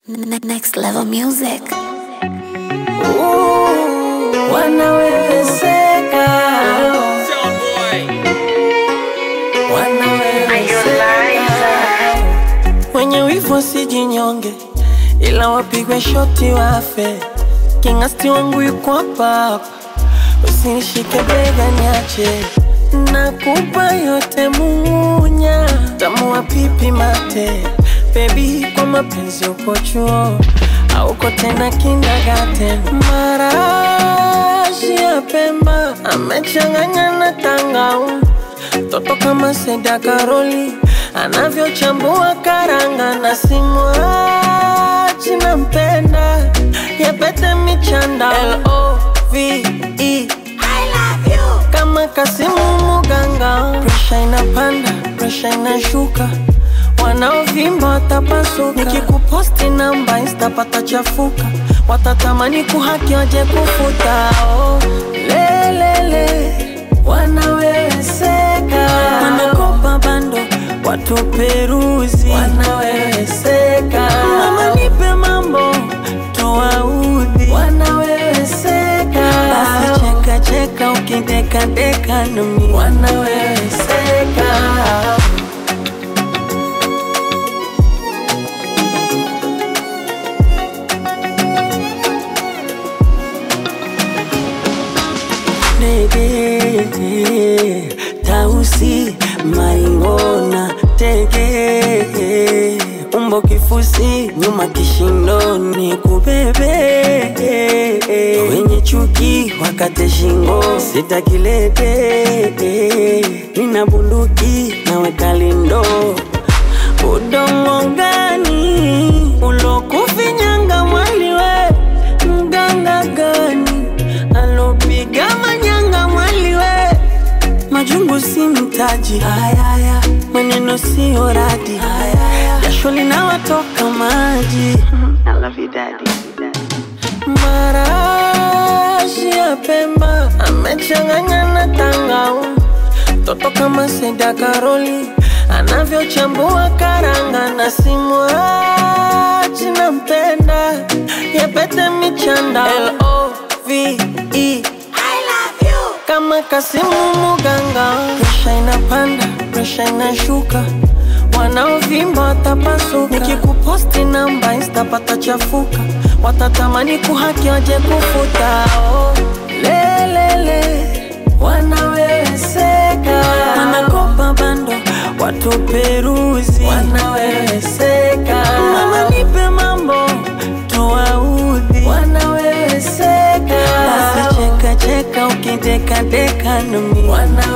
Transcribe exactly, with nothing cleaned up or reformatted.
Next level music. Ooh, wanawezeka, wanawezeka. Wenye wivu wasijinyonge, ila wapigwe shoti wafe. Kingasti wangu yuko hapa hapa, usinishike bega niache. Nakupa yote munya, tamu wa pipi mate. Baby, kwa mapenzi uko chuo, hauko tena kindergarten. Marashi ya Pemba amechanganya na tangauzi, toto kama Seda Karoli anavyochambua karanga. Na simwachi nampenda, yepete michanda L O V E I love you, kama Kasimu Muganga. Pressure inapanda, pressure inashuka, wanaovimba watapasuka. Nikikuposti namba Insta patachafuka, watatamani kuhaki waje kufuta. Oh, lelele, wanawezeka. Wanakopa bando, watu peruzi, wanawezeka. Mama nipe mambo, tuwaudhi, wanawezeka. Basi cheka cheka ukideka deka nami, wanawezeka. Nege, tausi, maringona, tege, umbo kifusi, nyuma kishindoni kubebe. Wenye chuki, wakate shingo, sitakilete. Nina bunduki, naweka lindo. Udongo gani, ulokufinyanga mwaliwe. Mganga gani, alopiga manyanga mwaliwe. Majungu si mtaji, ayaya, maneno si oradi, ayaya, jasho linawatoka maji. I love you daddy. Marashi ya Pemba amechanganya na tangauzi, toto kama Seda Karoli anavyochambua karanga. Na simwachi nampenda, yepete michanda L O V E I love you, kama Kasimu Muganga. Pressure inapanda, pressure inashuka, wanaovimba watapasuka. Nikikuposti namba Insta patachafuka, watatamani kuhaki waje kufuta. Oh, lelele, wanawezeka. Wanakopa bando, watu peruzi, wanawezeka. Mama nipe mambo, tuwaudhi, wanawezeka. Basi cheka cheka ukideka deka nami, wanawezeka.